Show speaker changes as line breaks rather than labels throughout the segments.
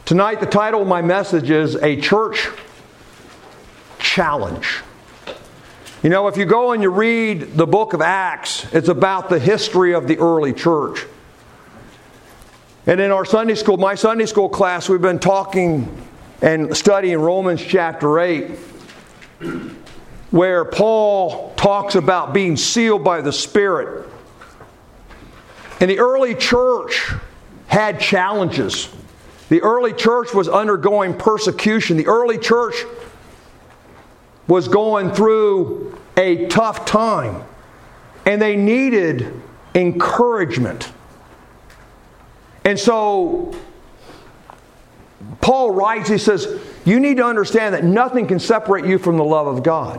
Tonight, the title of my message is A Church Challenge. You know, if you go and you read the book of Acts, it's about the history of the early church. And in our my Sunday school class, we've been talking and studying Romans chapter 8, where Paul talks about being sealed by the Spirit. And the early church had challenges. The early church was undergoing persecution. The early church was going through a tough time. And they needed encouragement. And so, Paul writes, he says, you need to understand that nothing can separate you from the love of God.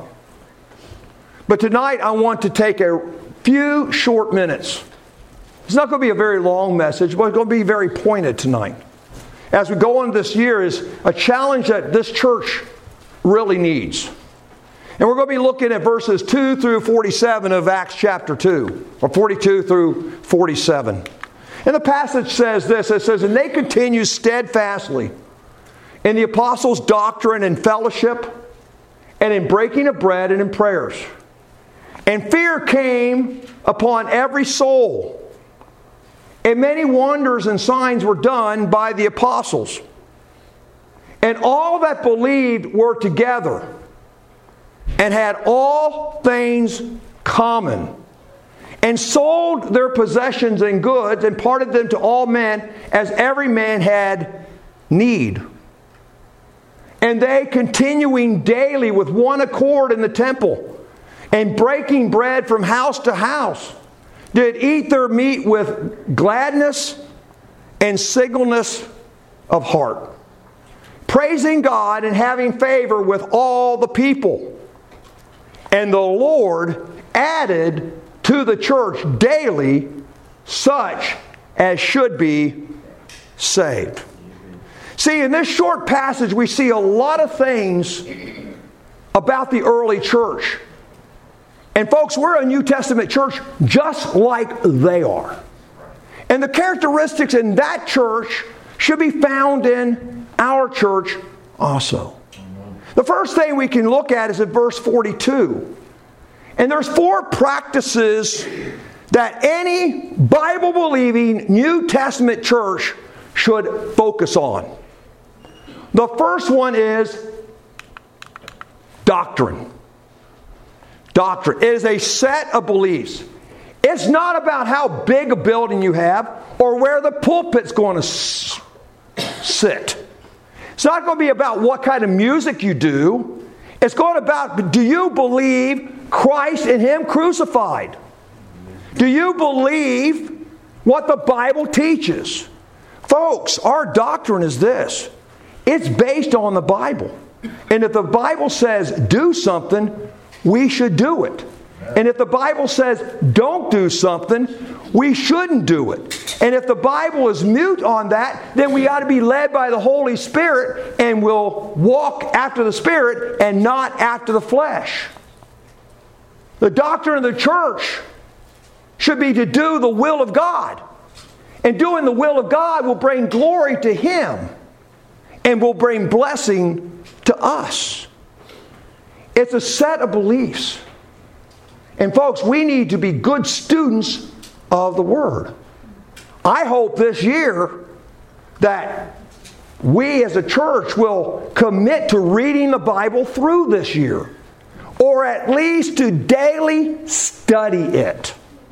But tonight I want to take a few short minutes. It's not going to be a very long message, but it's going to be very pointed tonight. As we go into this year is a challenge that this church really needs. And we're going to be looking at verses 2 through 47 of Acts chapter 2, or 42 through 47. And the passage says this, it says, and they continue steadfastly in the apostles' doctrine and fellowship, and in breaking of bread and in prayers. And fear came upon every soul. And many wonders and signs were done by the apostles. And all that believed were together, and had all things common, and sold their possessions and goods, and parted them to all men, as every man had need. And they, continuing daily with one accord in the temple, and breaking bread from house to house, did eat their meat with gladness and singleness of heart, praising God and having favor with all the people. And the Lord added to the church daily such as should be saved. See, in this short passage, we see a lot of things about the early church. And folks, we're a New Testament church just like they are. And the characteristics in that church should be found in our church also. The first thing we can look at is in verse 42. And there's 4 practices that any Bible-believing New Testament church should focus on. The first one is doctrine. Doctrine. It is a set of beliefs. It's not about how big a building you have or where the pulpit's going to sit. It's not going to be about what kind of music you do. It's going about, do you believe Christ and Him crucified? Do you believe what the Bible teaches? Folks, our doctrine is this. It's based on the Bible. And if the Bible says do something, we should do it. And if the Bible says don't do something, we shouldn't do it. And if the Bible is mute on that, then we ought to be led by the Holy Spirit and we'll walk after the Spirit and not after the flesh. The doctrine of the church should be to do the will of God. And doing the will of God will bring glory to Him and will bring blessing to us. It's a set of beliefs. And folks, we need to be good students of the Word. I hope this year that we as a church will commit to reading the Bible through this year. Or at least to daily study it.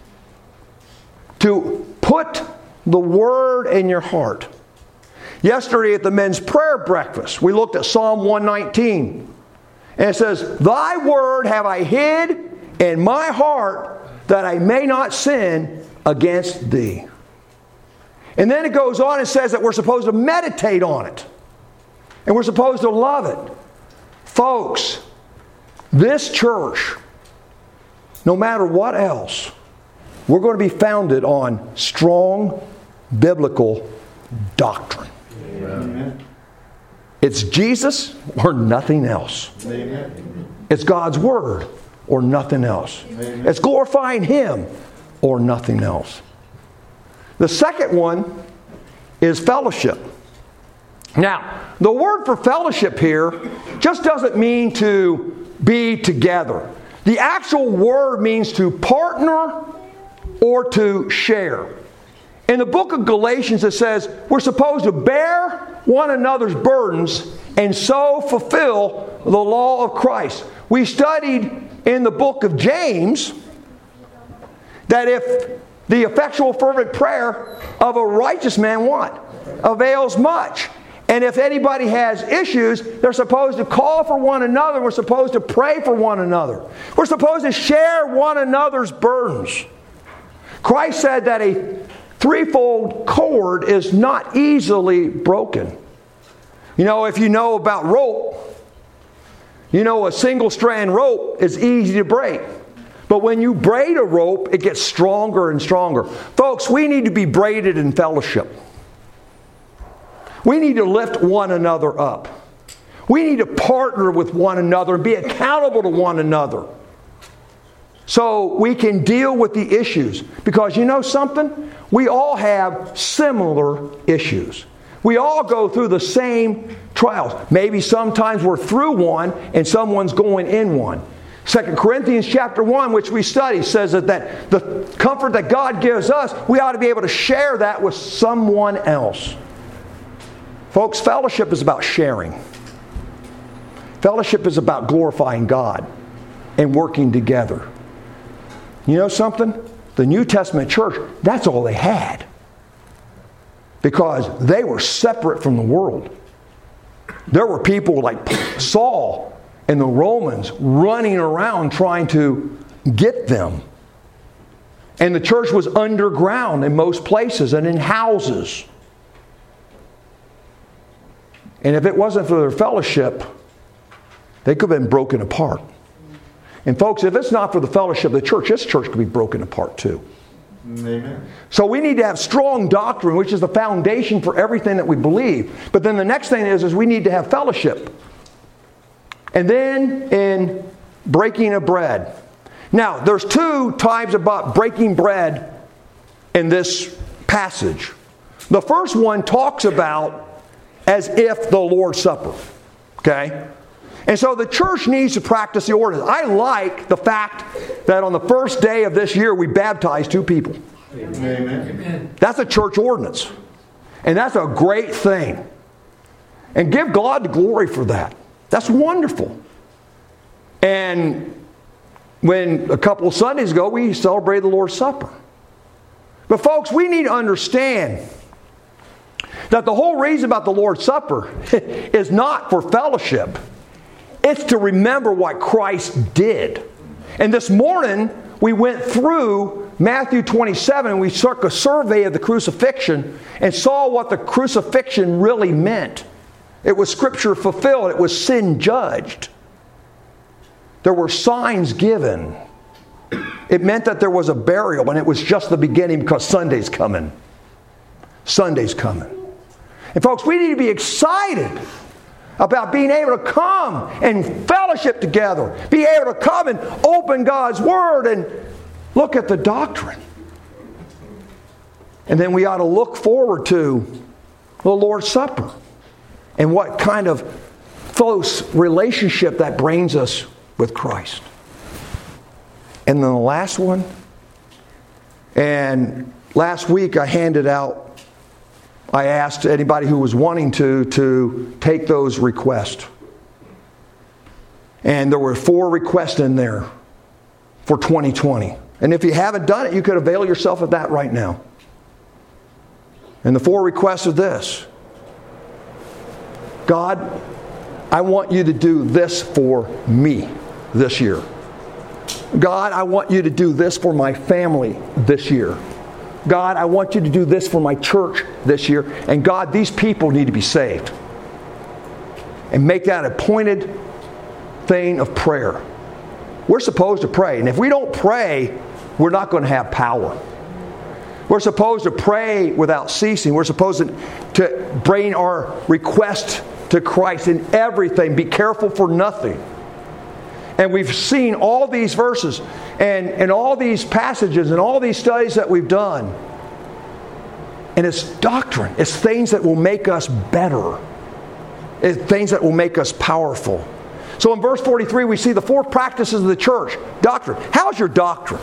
To put the Word in your heart. Yesterday at the men's prayer breakfast, we looked at Psalm 119. And it says, Thy word have I hid in my heart that I may not sin against Thee. And then it goes on and says that we're supposed to meditate on it. And we're supposed to love it. Folks, this church, no matter what else, we're going to be founded on strong biblical doctrine. Amen. It's Jesus or nothing else. Amen. It's God's Word or nothing else. Amen. It's glorifying Him or nothing else. The second one is fellowship. Now, the word for fellowship here just doesn't mean to be together. The actual word means to partner or to share. In the book of Galatians, it says we're supposed to bear one another's burdens and so fulfill the law of Christ. We studied in the book of James that if the effectual fervent prayer of a righteous man what? Avails much. And if anybody has issues, they're supposed to call for one another. We're supposed to pray for one another. We're supposed to share one another's burdens. Christ said that a threefold cord is not easily broken. You know, if you know about rope, you know a single strand rope is easy to break. But when you braid a rope, it gets stronger and stronger. Folks, we need to be braided in fellowship. We need to lift one another up. We need to partner with one another and be accountable to one another so we can deal with the issues. Because you know something? We all have similar issues. We all go through the same trials. Maybe sometimes we're through one and someone's going in one. 2 Corinthians chapter 1, which we study, says that the comfort that God gives us, we ought to be able to share that with someone else. Folks, fellowship is about sharing. Fellowship is about glorifying God and working together. You know something? The New Testament church, that's all they had. Because they were separate from the world. There were people like Saul and the Romans running around trying to get them. And the church was underground in most places and in houses. And if it wasn't for their fellowship, they could have been broken apart. And folks, if it's not for the fellowship of the church, this church could be broken apart too.
Amen.
So we need to have strong doctrine, which is the foundation for everything that we believe. But then the next thing is we need to have fellowship. And then in breaking of bread. Now, there's two types about breaking bread in this passage. The first one talks about as if the Lord's Supper. Okay? And so the church needs to practice the ordinance. I like the fact that on the first day of this year we baptized 2 people.
Amen.
That's a church ordinance. And that's a great thing. And give God the glory for that. That's wonderful. And when a couple of Sundays ago we celebrated the Lord's Supper. But folks, we need to understand that the whole reason about the Lord's Supper is not for fellowship. It's to remember what Christ did. And this morning, we went through Matthew 27 and we took a survey of the crucifixion and saw what the crucifixion really meant. It was Scripture fulfilled. It was sin judged. There were signs given. It meant that there was a burial, and it was just the beginning because Sunday's coming. Sunday's coming. And folks, we need to be excited about being able to come and fellowship together. Be able to come and open God's Word and look at the doctrine. And then we ought to look forward to the Lord's Supper and what kind of close relationship that brings us with Christ. And then the last one, and last week I asked anybody who was wanting to take those requests. And there were 4 requests in there for 2020. And if you haven't done it, you could avail yourself of that right now. And the 4 requests are this. God, I want you to do this for me this year. God, I want you to do this for my family this year. God, I want you to do this for my church this year. And God, these people need to be saved. And make that a pointed thing of prayer. We're supposed to pray. And if we don't pray, we're not going to have power. We're supposed to pray without ceasing. We're supposed to bring our request to Christ in everything. Be careful for nothing. And we've seen all these verses and all these passages and all these studies that we've done. And it's doctrine. It's things that will make us better. things that will make us powerful. So in verse 43, we see the 4 practices of the church. Doctrine. How's your doctrine?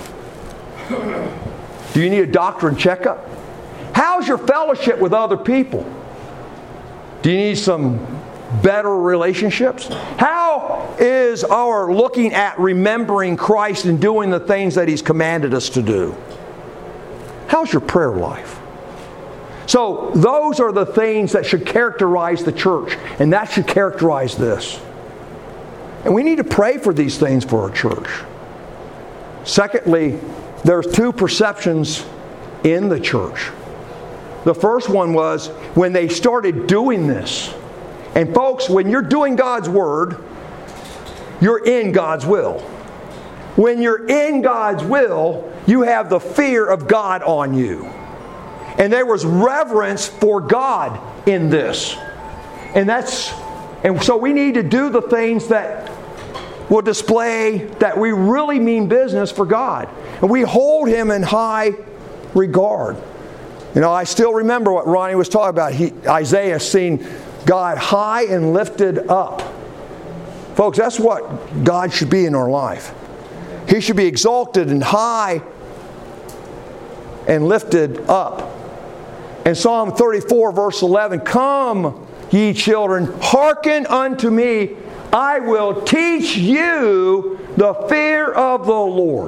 Do you need a doctrine checkup? How's your fellowship with other people? Do you need some better relationships? How is our looking at remembering Christ and doing the things that He's commanded us to do? How's your prayer life? So those are the things that should characterize the church, and that should characterize this. And we need to pray for these things for our church. Secondly, there's 2 perceptions in the church. The first one was when they started doing this. And folks, when you're doing God's Word, you're in God's will. When you're in God's will, you have the fear of God on you. And there was reverence for God in this. And so we need to do the things that will display that we really mean business for God. And we hold Him in high regard. I still remember what Ronnie was talking about. Isaiah seen God high and lifted up. Folks, that's what God should be in our life. He should be exalted and high and lifted up. In Psalm 34 verse 11, "Come, ye children, hearken unto me. I will teach you the fear of the Lord."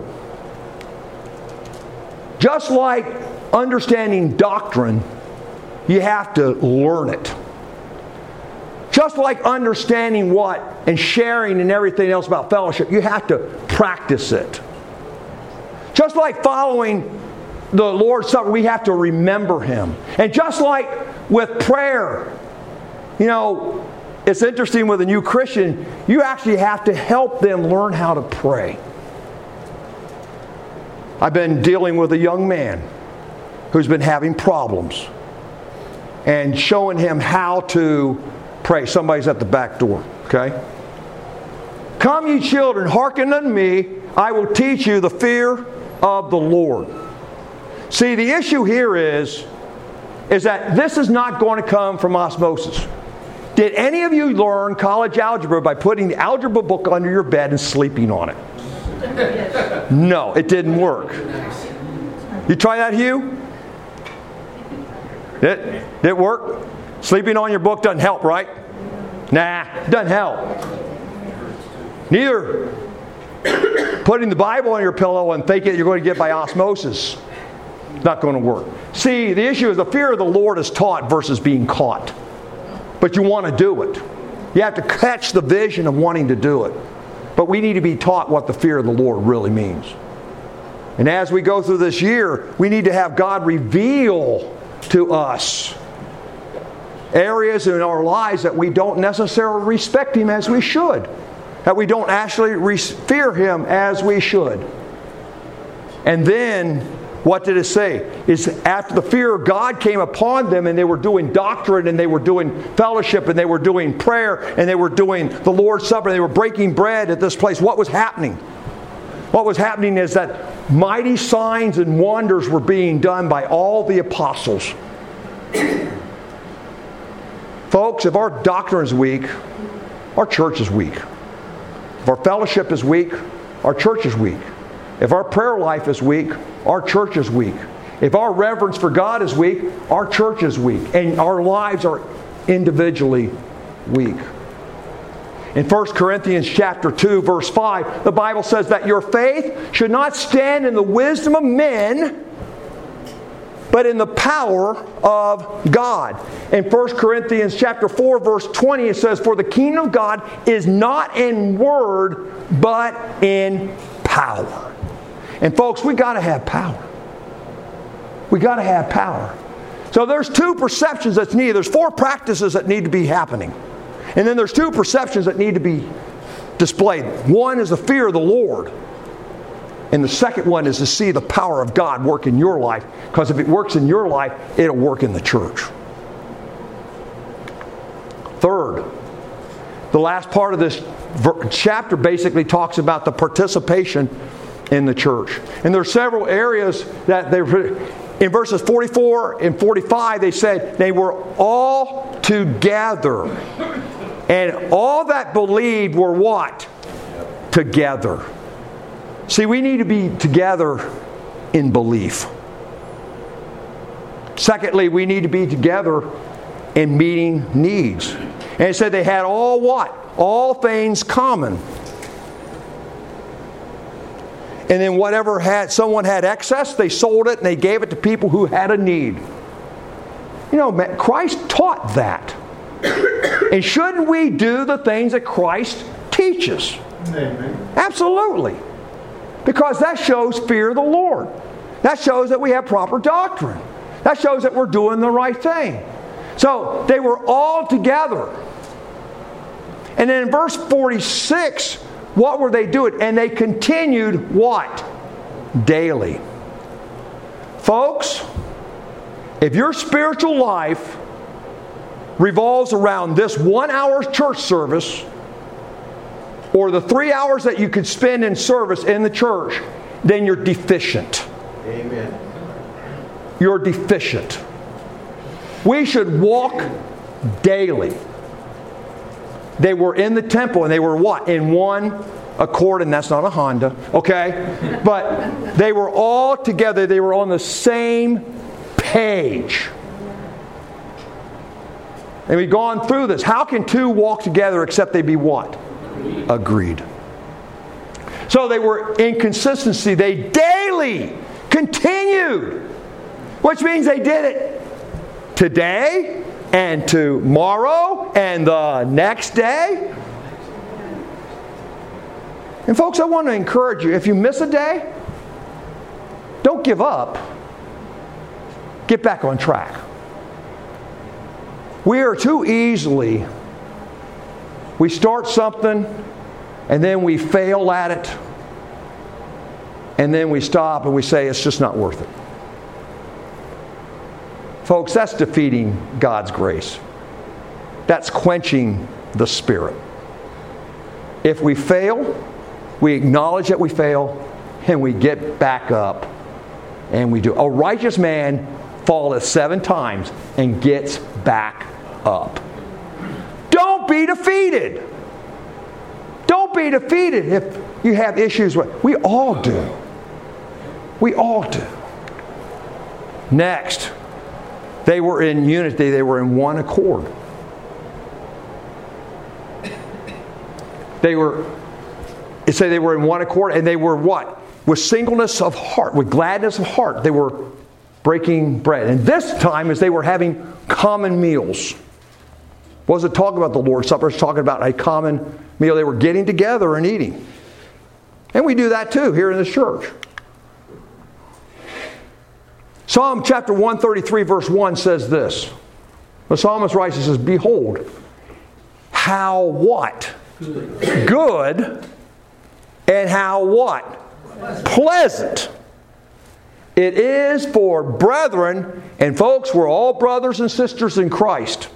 Just like understanding doctrine, you have to learn it. Just like understanding what and sharing and everything else about fellowship, you have to practice it. Just like following the Lord's Supper, we have to remember Him. And just like with prayer, it's interesting with a new Christian, you actually have to help them learn how to pray. I've been dealing with a young man who's been having problems and showing him how to pray. Somebody's at the back door, okay? "Come, ye children, hearken unto me. I will teach you the fear of the Lord." See, the issue here is that this is not going to come from osmosis. Did any of you learn college algebra by putting the algebra book under your bed and sleeping on it? No, it didn't work. You try that, Hugh? It work? Sleeping on your book doesn't help, right? Nah, it doesn't help. Neither putting the Bible on your pillow and thinking you're going to get by osmosis. Not going to work. See, the issue is the fear of the Lord is taught versus being caught. But you want to do it. You have to catch the vision of wanting to do it. But we need to be taught what the fear of the Lord really means. And as we go through this year, we need to have God reveal to us areas in our lives that we don't necessarily respect Him as we should. That we don't actually fear Him as we should. And then, what did it say? Is after the fear of God came upon them and they were doing doctrine and they were doing fellowship and they were doing prayer and they were doing the Lord's Supper and they were breaking bread at this place, what was happening? What was happening is that mighty signs and wonders were being done by all the apostles. Folks, if our doctrine is weak, our church is weak. If our fellowship is weak, our church is weak. If our prayer life is weak, our church is weak. If our reverence for God is weak, our church is weak. And our lives are individually weak. In 1 Corinthians chapter 2, verse 5, the Bible says that your faith should not stand in the wisdom of men, but in the power of God. In 1 Corinthians chapter 4, verse 20, it says, "For the kingdom of God is not in word, but in power." And folks, we got to have power. We got to have power. So there's 2 perceptions that's needed. There's 4 practices that need to be happening. And then there's 2 perceptions that need to be displayed. One is the fear of the Lord. And the second one is to see the power of God work in your life. Because if it works in your life, it'll work in the church. Third, the last part of this chapter basically talks about the participation in the church. And there are several areas that in verses 44 and 45 they said they were all together And all that believed were what? Together. See, we need to be together in belief. Secondly, we need to be together in meeting needs. And it said they had all what? All things common. And then whatever someone had excess, they sold it and they gave it to people who had a need. You know, Christ taught that. And shouldn't we do the things that Christ teaches?
Amen.
Absolutely. Because that shows fear of the Lord. That shows that we have proper doctrine. That shows that we're doing the right thing. So they were all together. And then in verse 46, what were they doing? And they continued what? Daily. Folks, if your spiritual life revolves around this 1 hour church service, or the 3 hours that you could spend in service in the church, then you're deficient.
Amen.
You're deficient. We should walk daily. They were in the temple and they were what? In one accord, and that's not a Honda, okay? But they were all together. They were on the same page. And we've gone through this. How can two walk together except they be what? Agreed. So they were in consistency. They daily continued, which means they did it today and tomorrow and the next day. And folks, I want to encourage you, if you miss a day, don't give up. Get back on track. We are too easily, we start something and then we fail at it and then we stop and we say it's just not worth it. Folks, that's defeating God's grace. That's quenching the Spirit. If we fail, we acknowledge that we fail and we get back up and we do. A righteous man falleth 7 times and gets back up. Don't be defeated. Don't be defeated if you have issues with. We all do. We all do. Next, they were in unity. They were in one accord. It said they were in one accord, and they were what? With singleness of heart, with gladness of heart, they were breaking bread. And this time, as they were having common meals, wasn't talking about the Lord's Supper, it's talking about a common meal. They were getting together and eating. And we do that too here in the church. Psalm chapter 133 verse 1 says this. The psalmist writes, he says, behold, how what? Good. And how what? Pleasant. It is for brethren, and folks, we're all brothers and sisters in Christ.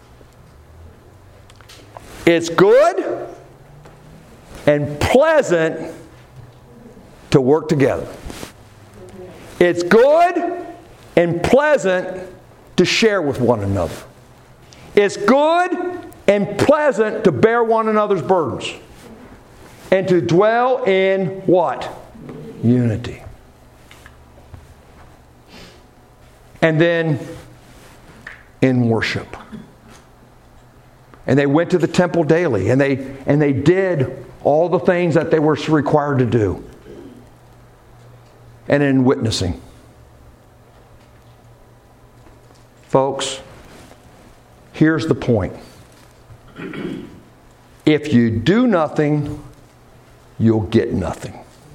It's good and pleasant to work together. It's good and pleasant to share with one another. It's good and pleasant to bear one another's burdens. And to dwell in what? Unity. And then in worship. And they went to the temple daily, and they did all the things that they were required to do. And in witnessing. Folks, here's the point. If you do nothing, you'll get nothing.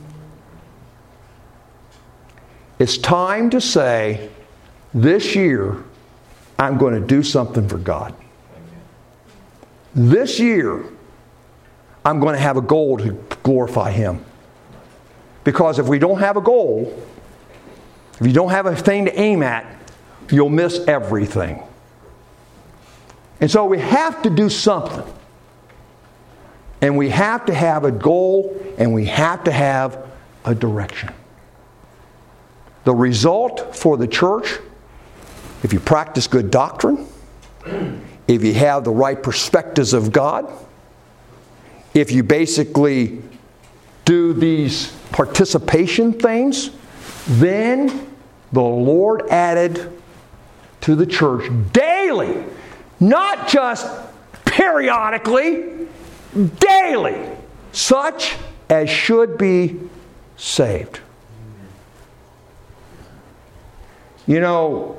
It's time to say, this year, I'm going to do something for God. This year, I'm going to have a goal to glorify Him. Because if we don't have a goal, if you don't have a thing to aim at, you'll miss everything. And so we have to do something. And we have to have a goal, and we have to have a direction. The result for the church, if you practice good doctrine, if you have the right perspectives of God, if you basically do these participation things, then the Lord added to the church daily, not just periodically, daily, such as should be saved. You know,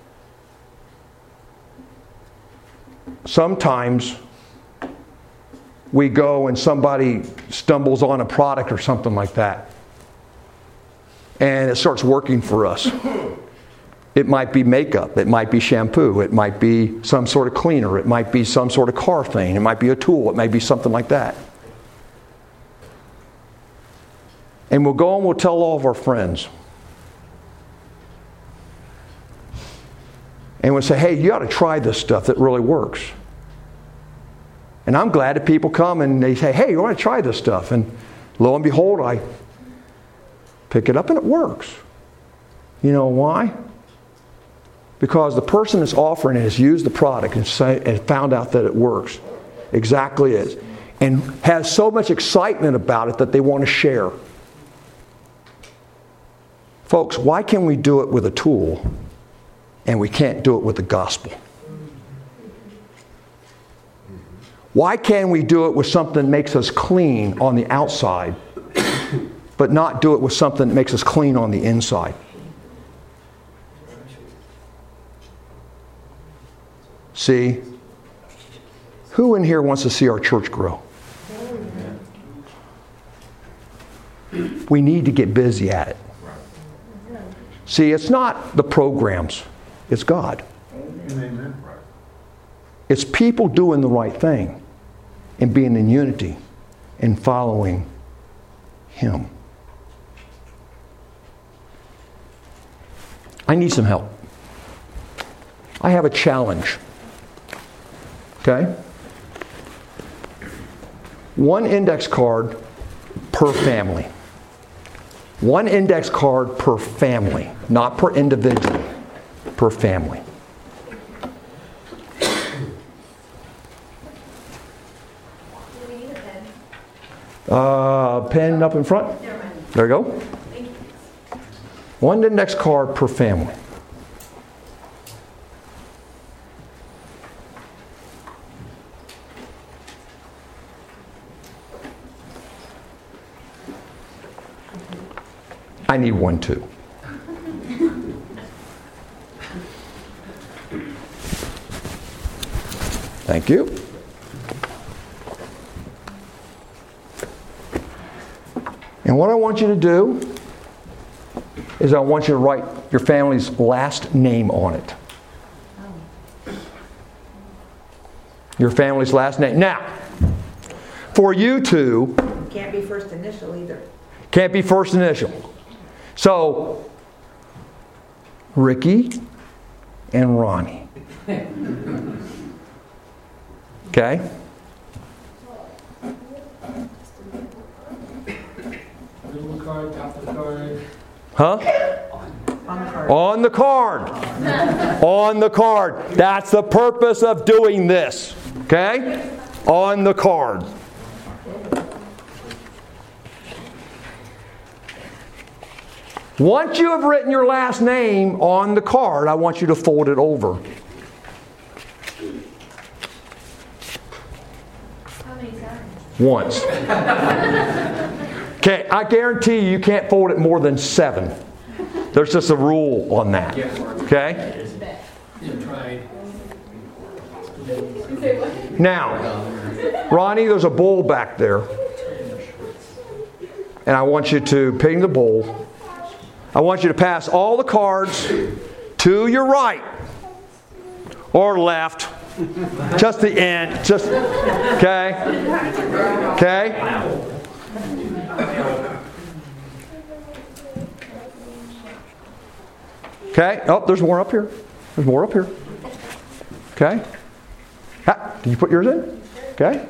sometimes we go and somebody stumbles on a product or something like that, and it starts working for us. It might be makeup, it might be shampoo, it might be some sort of cleaner, it might be some sort of car thing, it might be a tool, it might be something like that. And we'll go and we'll tell all of our friends. And we'll say, hey, you ought to try this stuff that really works. And I'm glad that people come and they say, hey, you want to try this stuff? And lo and behold, I pick it up and it works. You know why? Because the person that's offering it has used the product and found out that it works exactly as, and has so much excitement about it that they want to share. Folks, why can we do it with a tool and we can't do it with the gospel? Why can we do it with something that makes us clean on the outside, but not do it with something that makes us clean on the inside? See, who in here wants to see our church grow? We need to get busy at it. See, it's not the programs, it's God.
Amen.
It's people doing the right thing and being in unity and following Him. I need some help. I have a challenge. Okay? One index card per family. One index card per family, not per individual, per family. Pen up in front. There you go. One index card per family. I need one too. Thank you. And what I want you to do is I want you to write your family's last name on it. Your family's last name. Now, for you two...
Can't be first initial either.
Can't be first initial. So, Ricky and Ronnie. Okay?
Middle card, top of the card.
Huh? On the card. On the card. That's the purpose of doing this. Okay? On the card. Once you have written your last name on the card, I want you to fold it over.
How many times?
Once. Okay, I guarantee you can't fold it more than 7. There's just a rule on that. Okay? Now, Ronnie, there's a bowl back there. And I want you to ping the bowl. I want you to pass all the cards to your right or left. Just the end. Just okay. Okay. Okay. Oh, there's more up here. There's more up here. Okay. Ah, did you put yours in? Okay.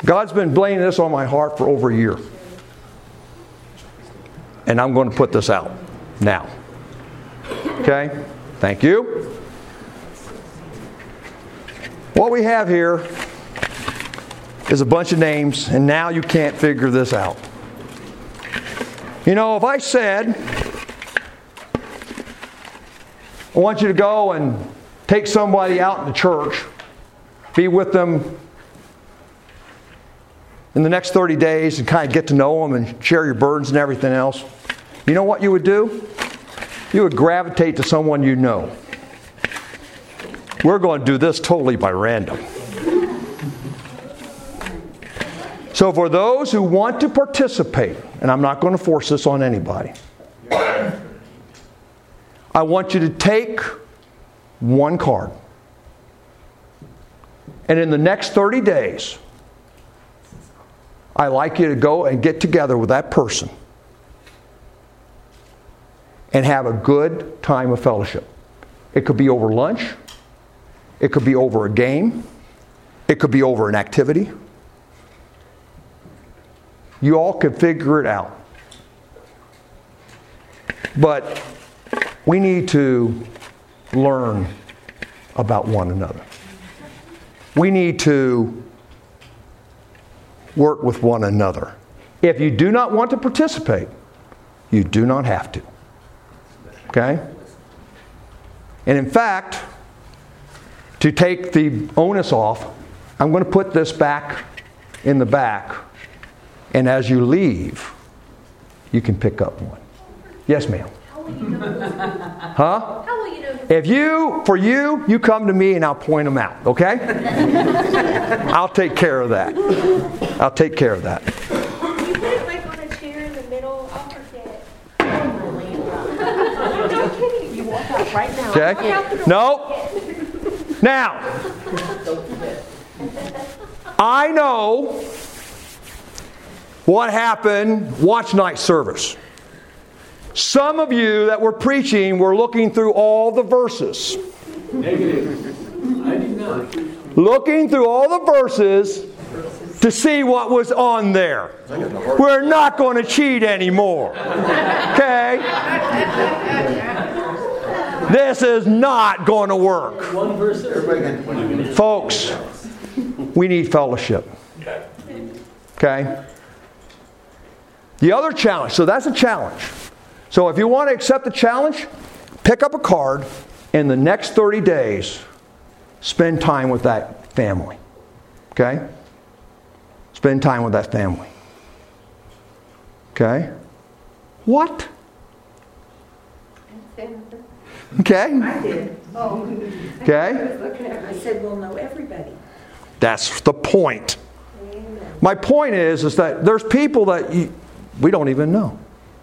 God's been laying this on my heart for over a year. And I'm going to put this out now. Okay? Thank you. What we have here is a bunch of names, and now you can't figure this out. You know, if I said, I want you to go and take somebody out in the church, be with them in the next 30 days and kind of get to know them and share your burdens and everything else, you know what you would do? You would gravitate to someone you know. We're going to do this totally by random. So for those who want to participate, and I'm not going to force this on anybody, I want you to take one card. And in the next 30 days, I'd like you to go and get together with that person and have a good time of fellowship. It could be over lunch. It could be over a game. It could be over an activity. You all could figure it out. But we need to learn about one another. We need to work with one another. If you do not want to participate, you do not have to. Okay? And in fact, to take the onus off, I'm going to put this back in the back, and as you leave, you can pick up one. Yes, ma'am.
How will you know?
Huh?
How will you know?
If you come to me and I'll point them out, okay? I'll take care of that. I'll take care of that.
You put it like on a chair in the middle. I'll forget. No kidding. You walk out right now.
Okay? No. Now, I know what happened watch night service. Some of you that were preaching were looking through all the verses.
Negative. I did not.
Looking through all the verses to see what was on there. We're not going to cheat anymore. Okay? This is not going to work.
One verse there.
Folks, we need fellowship. Okay? The other challenge, so that's a challenge. So if you want to accept the challenge, pick up a card, and the next 30 days, spend time with that family. Okay? Spend time with that family. Okay? What? Okay?
I did.
Okay?
I said, we'll know everybody.
That's the point. My point is that there's people that we don't even know.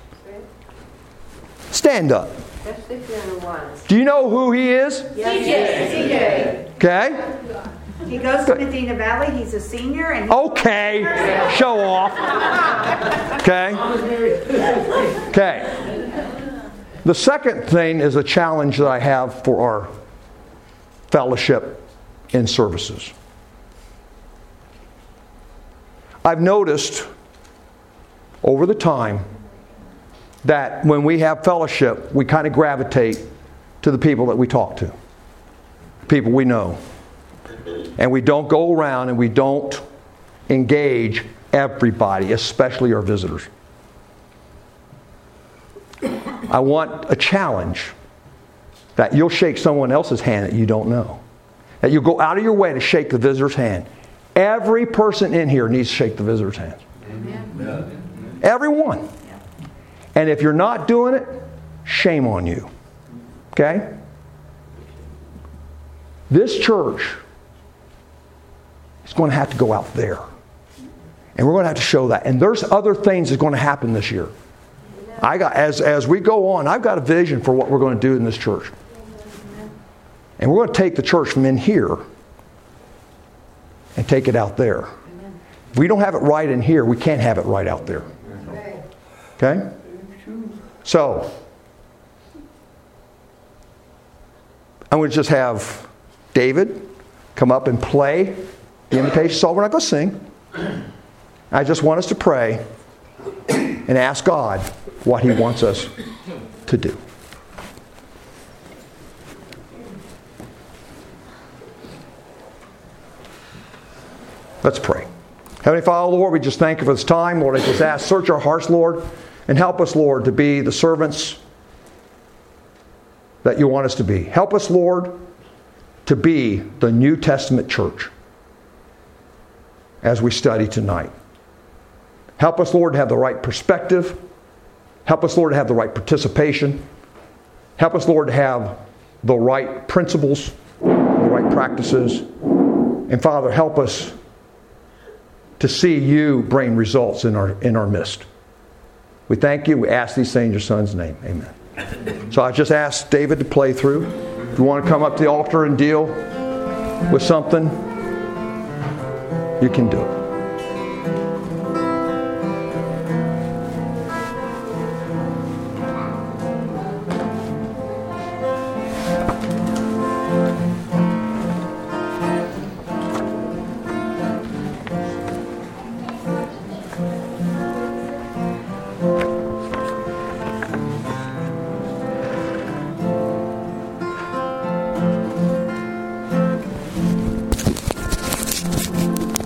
Stand up.
That's the piano ones.
Do you know who he is?
Yes,
Okay?
He goes to Medina Valley. He's a senior. And
Okay. Show off. Okay? Okay. The second thing is a challenge that I have for our fellowship in services. I've noticed over the time that when we have fellowship, we kind of gravitate to the people that we talk to, people we know. And we don't go around and we don't engage everybody, especially our visitors. I want a challenge that you'll shake someone else's hand that you don't know. That you'll go out of your way to shake the visitor's hand. Every person in here needs to shake the visitor's hand.
Amen.
Everyone. And if you're not doing it, shame on you. Okay? This church is going to have to go out there. And we're going to have to show that. And there's other things that's going to happen this year. As we go on, I've got a vision for what we're going to do in this church. And we're going to take the church from in here and take it out there. If we don't have it right in here, we can't have it right out there. Okay? So, I'm going to just have David come up and play the invitation song. We're not going to sing. I just want us to pray and ask God what He wants us to do. Let's pray. Heavenly Father, Lord, we just thank You for this time. Lord, I just ask, search our hearts, Lord, and help us, Lord, to be the servants that You want us to be. Help us, Lord, to be the New Testament church as we study tonight. Help us, Lord, to have the right perspective. Help us, Lord, to have the right participation. Help us, Lord, to have the right principles, the right practices. And Father, help us to see You bring results in our midst. We thank You. We ask these things in Your Son's name. Amen. So I just asked David to play through. If you want to come up to the altar and deal with something, you can do it.